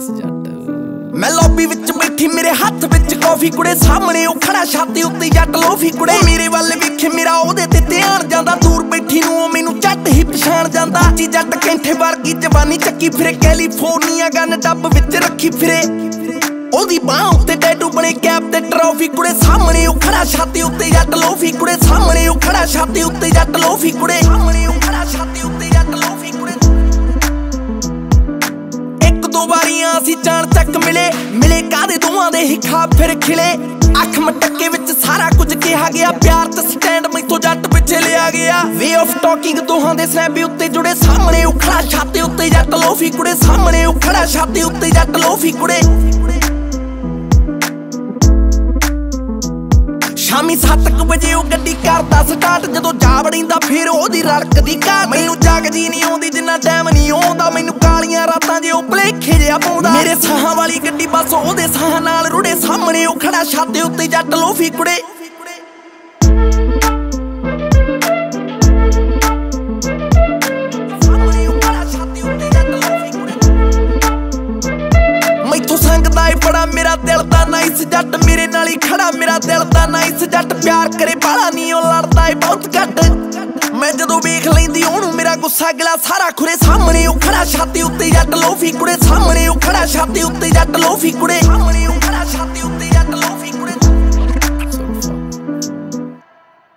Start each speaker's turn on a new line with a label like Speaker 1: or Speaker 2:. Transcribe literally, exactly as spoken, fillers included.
Speaker 1: nice जट
Speaker 2: मैं lobby विच बैठी मेरे हाथ विच कॉफी कुड़े सामने ओ खड़ा छाती उत्ते जट लोफी कुड़े मेरे वल वेखे मेरा ओदे ते ध्यान जांदा दूर बैठी नूं ओ मैनू झट ही पछाण जांदा ची जट कैंठे वर्गी जवानी चक्की फिरे कैलीफोर्निया गन डब विच रखी फिरे ओदी बाह उत्ते टैटू बने कैप ते ट्रॉफी कुड़े सामने ओ खड़ा छाती उत्ते जट लोफी कुड़े सामने ओ खड़ा छाती उत्ते जट लोफी कुड़े सामने ओ खड़ा छाती उत्ते जट लोफी कुड़े एक दो वारियां असीं जान तक मिले मिले कादे दोवां दे ही खाब फिर खिले अख मटके विच सारा कुछ कहा गया प्यार ते स्टैंड मैथों जट पिछे लिया गया वे ऑफ टॉकिंग दोहां दे स्नैपी उत्ते जुड़े सामने ओ खड़ा छाती उत्ते जट लोफी कुड़े सामने ओ खड़ा छाती उत्ते जट लोफी कुड़े शामी सत्त क बजे ओ गड्डी करदा स्टार्ट जदों जा वड़ींदा फिर ओदी रड़कदी कार मैनू जाग जी नहीं आउंदी जिन्ना टाइम नहीं आउंदा मैनू कालियां रातां जे ओ भलेखे जिहा पाउंदा मेरे साहां वाली गड्डी बस ओदे साहां नाल रुड़े सामने ओ खड़ा छाते उत्ते जट लोफी कुड़े बड़ा मेरा दिल दा नाइस जट मेरे नाल ही खड़ा मेरा दिल दा नाइस जट प्यार करे बाला नहीं ओ लड़दा है बहुत घट मैं जदों वेख लैंदी ओनू मेरा गुस्सा गिला सारा खुरे सामने ओ खड़ा छाती उत्ते जट लोफी कुड़े सामने ओ खड़ा छाती उत्ते जट लोफी कुड़े सामने ओ खड़ा छाती उत्ते